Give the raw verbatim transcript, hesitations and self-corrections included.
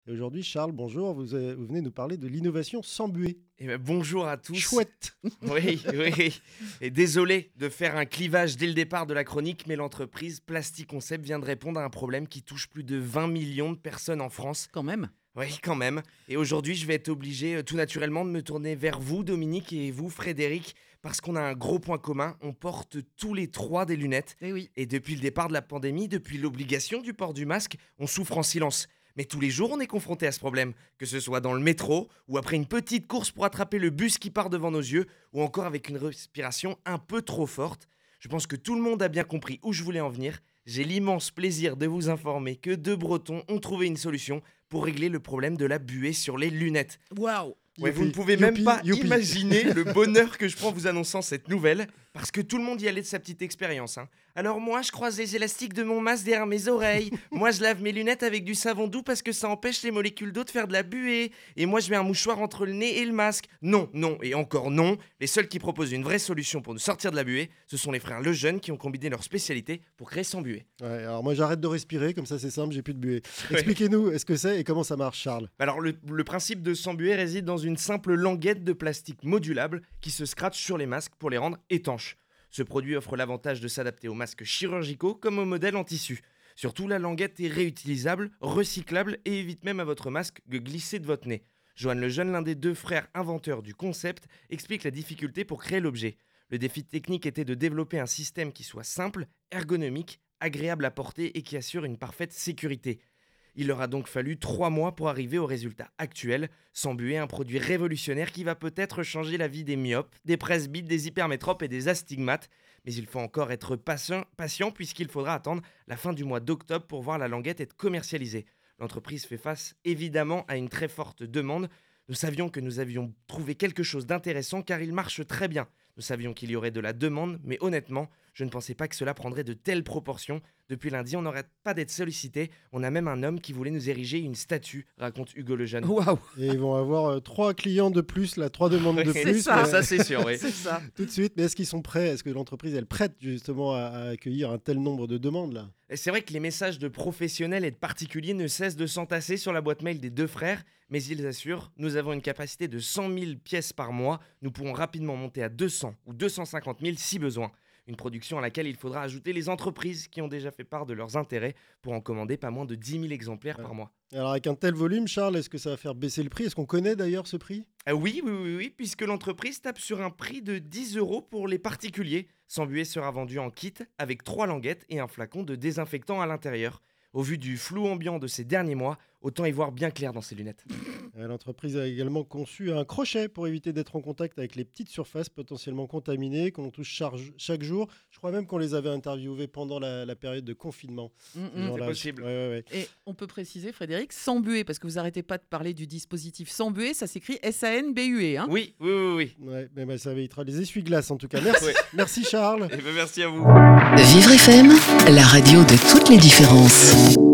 Et aujourd'hui, Charles, bonjour, vous, euh, vous venez nous parler de l'innovation sans buée. Eh ben, bonjour à tous. Chouette. Oui, oui. Et désolé de faire un clivage dès le départ de la chronique, mais l'entreprise Plastic Concept vient de répondre à un problème qui touche plus de vingt millions de personnes en France. Quand même. Oui, quand même. Et aujourd'hui, je vais être obligé euh, tout naturellement de me tourner vers vous, Dominique, et vous, Frédéric, parce qu'on a un gros point commun. On porte tous les trois des lunettes. Eh oui. Et depuis le départ de la pandémie, depuis l'obligation du port du masque, on souffre en silence. Mais tous les jours, on est confronté à ce problème, que ce soit dans le métro, ou après une petite course pour attraper le bus qui part devant nos yeux, ou encore avec une respiration un peu trop forte. Je pense que tout le monde a bien compris où je voulais en venir. J'ai l'immense plaisir de vous informer que deux Bretons ont trouvé une solution pour régler le problème de la buée sur les lunettes. Waouh. Ouais, Youpi, vous ne pouvez youpi, même pas youpi. imaginer le bonheur que je prends en vous annonçant cette nouvelle, parce que tout le monde y allait de sa petite expérience. Hein. Alors moi, je croise les élastiques de mon masque derrière mes oreilles. Moi, je lave mes lunettes avec du savon doux parce que ça empêche les molécules d'eau de faire de la buée. Et moi, je mets un mouchoir entre le nez et le masque. Non, non et encore non. Les seuls qui proposent une vraie solution pour nous sortir de la buée, ce sont les frères Lejeune qui ont combiné leur spécialité pour créer sans buée. Ouais, alors moi, j'arrête de respirer, comme ça c'est simple, j'ai plus de buée. Expliquez-nous ce que c'est et comment ça marche, Charles. Alors le, le principe de sans buée réside dans une simple languette de plastique modulable qui se scratche sur les masques pour les rendre étanches. Ce produit offre l'avantage de s'adapter aux masques chirurgicaux comme aux modèles en tissu. Surtout, la languette est réutilisable, recyclable et évite même à votre masque de glisser de votre nez. Johan Lejeune, l'un des deux frères inventeurs du concept, explique la difficulté pour créer l'objet. Le défi technique était de développer un système qui soit simple, ergonomique, agréable à porter et qui assure une parfaite sécurité. Il leur a donc fallu trois mois pour arriver au résultat actuel, sans buée, un produit révolutionnaire qui va peut-être changer la vie des myopes, des presbytes, des hypermétropes et des astigmates. Mais il faut encore être patient, patient puisqu'il faudra attendre la fin du mois d'octobre pour voir la languette être commercialisée. L'entreprise fait face évidemment à une très forte demande. Nous savions que nous avions trouvé quelque chose d'intéressant car il marche très bien. Nous savions qu'il y aurait de la demande, mais honnêtement, je ne pensais pas que cela prendrait de telles proportions. Depuis lundi, on n'arrête pas d'être sollicité. On a même un homme qui voulait nous ériger une statue, raconte Hugo Lejeune. Waouh. Et ils vont avoir euh, trois clients de plus, là, trois demandes de Ouais, plus. ça. mais- Ça, c'est sûr, oui. C'est ça. Tout de suite, mais est-ce qu'ils sont prêts? Est-ce que l'entreprise, elle prête justement à, à accueillir un tel nombre de demandes là? Et c'est vrai que les messages de professionnels et de particuliers ne cessent de s'entasser sur la boîte mail des deux frères, mais ils assurent, nous avons une capacité de cent mille pièces par mois, nous pourrons rapidement monter à deux cents ou deux cent cinquante mille si besoin. Une production à laquelle il faudra ajouter les entreprises qui ont déjà fait part de leurs intérêts pour en commander pas moins de dix mille exemplaires Ouais. par mois. Alors avec un tel volume, Charles, est-ce que ça va faire baisser le prix? Est-ce qu'on connaît d'ailleurs ce prix? Ah oui, oui, oui, oui, puisque l'entreprise tape sur un prix de dix euros pour les particuliers. Sans buée sera vendu en kit avec trois languettes et un flacon de désinfectant à l'intérieur. Au vu du flou ambiant de ces derniers mois, autant y voir bien clair dans ces lunettes. Euh, L'entreprise a également conçu un crochet pour éviter d'être en contact avec les petites surfaces potentiellement contaminées qu'on touche charge- chaque jour. Je crois même qu'on les avait interviewés pendant la, la période de confinement. Mm, Ces mm. gens-là. c'est possible. Ouais, ouais, ouais. Et on peut préciser, Frédéric, sans buée, parce que vous arrêtez pas de parler du dispositif sans buée, ça s'écrit S A N B U E. Hein. Oui, oui, oui, oui. Ouais, mais bah, ça évitera les essuie-glaces en tout cas. Merci, Ouais. merci Charles. Eh ben, merci à vous. Vivre F M, la radio de toutes les différences.